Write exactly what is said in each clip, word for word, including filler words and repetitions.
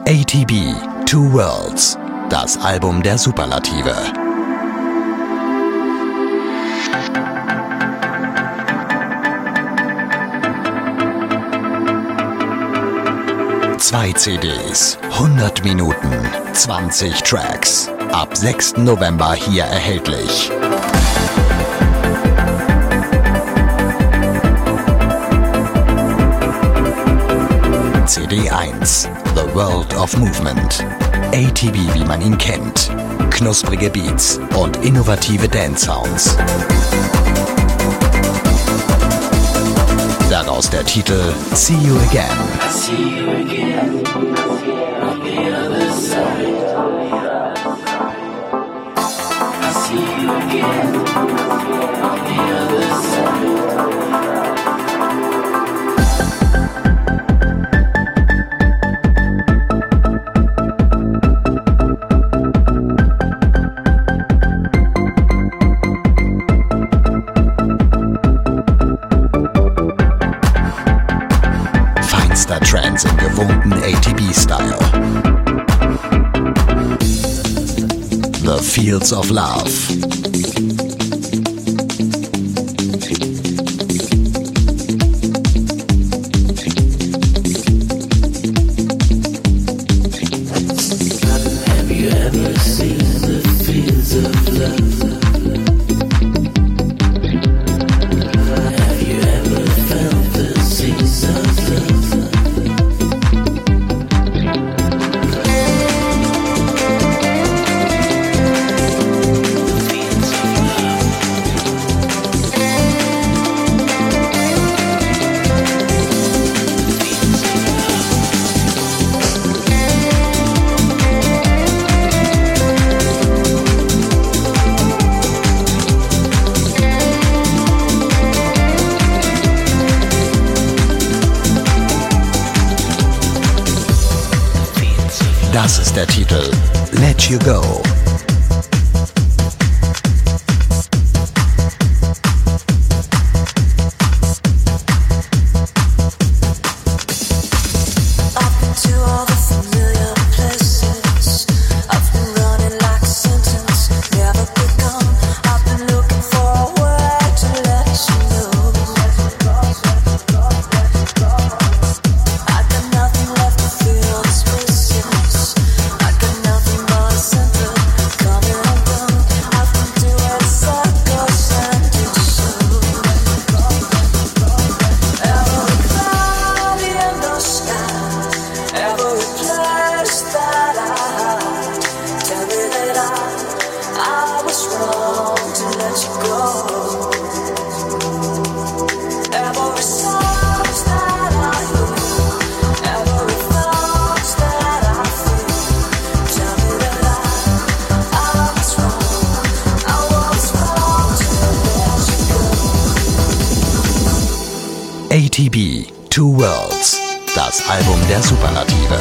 A T B Two Worlds, das Album der Superlative. Zwei C Ds, hundert Minuten, zwanzig Tracks. Ab sechsten November hier erhältlich. C D eins, The World of Movement. A T B, wie man ihn kennt. Knusprige Beats und innovative Dance-Sounds. Daraus der Titel See You Again. I see you again on the other side. I see you again on the other side. Trends im gewohnten A T B-Style. The Fields of Love. Have you ever seen the fields of love? Have you ever felt the seas of love? Das ist der Titel Let You Go. A T B Two Worlds, das Album der Superlative.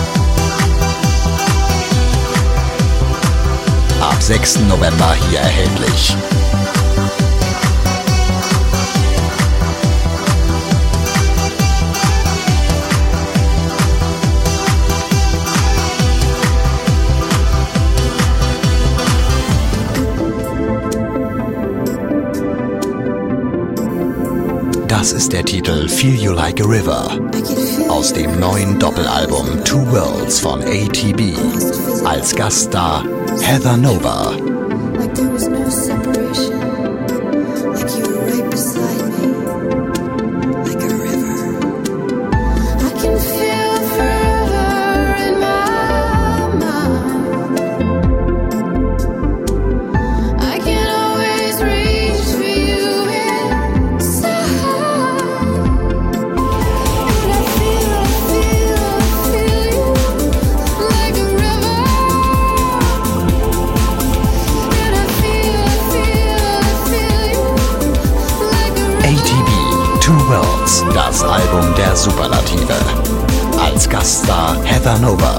Ab sechsten November hier erhältlich. Das ist der Titel Feel You Like a River aus dem neuen Doppelalbum Two Worlds von A T B. Als Gaststar Heather Nova. Das Album der Superlative. Als Gaststar Heather Nova.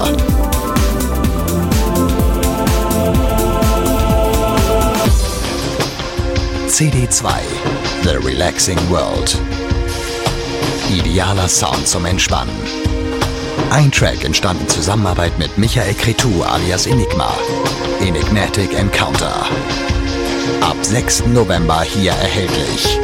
C D zwei, The Relaxing World. Idealer Sound zum Entspannen. Ein Track entstand in Zusammenarbeit mit Michael Cretu alias Enigma. Enigmatic Encounter. Ab sechsten November hier erhältlich.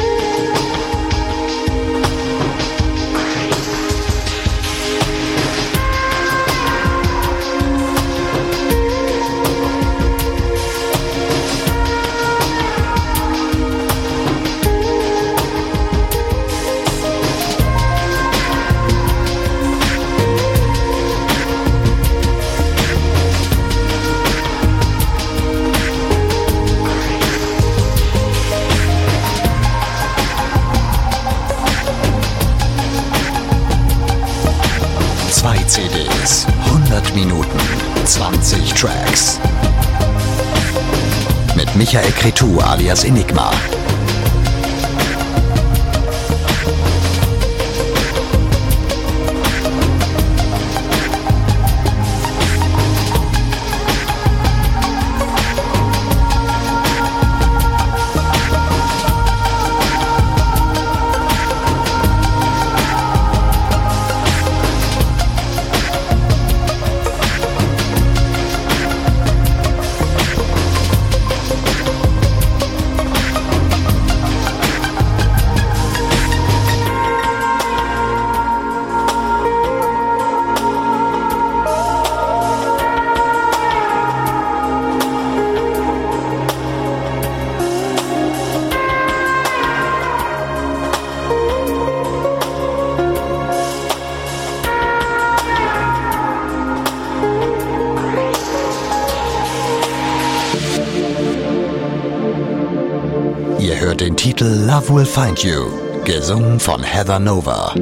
Zwei C Ds, hundert Minuten, zwanzig Tracks. Mit Michael Cretu alias Enigma. Ihr hört den Titel Love Will Find You, gesungen von Heather Nova.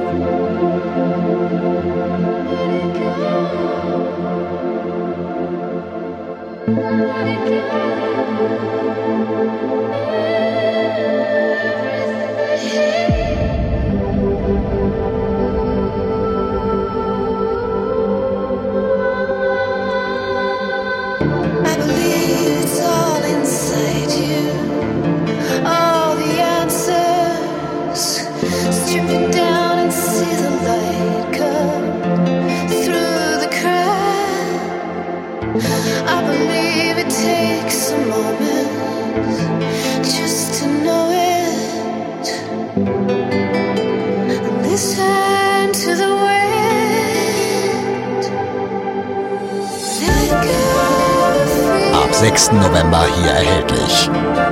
I believe it takes a moment just to know it. Listen to the wind. Let go. Ab sechsten November hier erhältlich.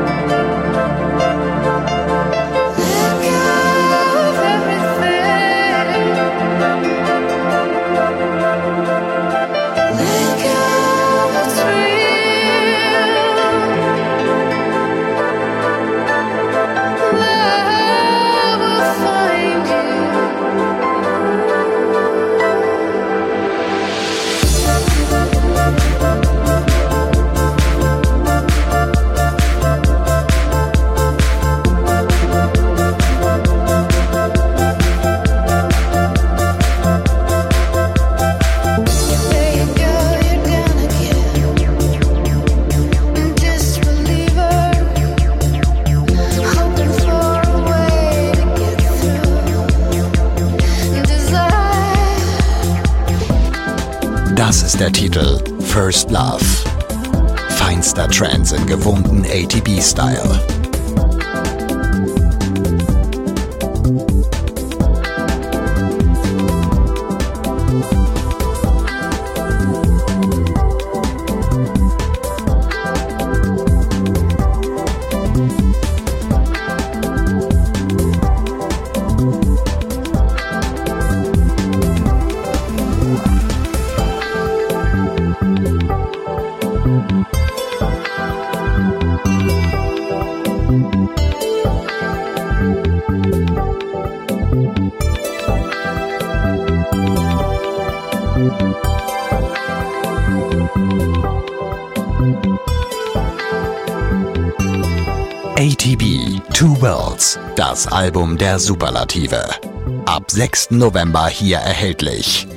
Das ist der Titel First Love. Feinster Trance im gewohnten A T B-Style. A T B Two Worlds, das Album der Superlative. Ab sechsten November hier erhältlich.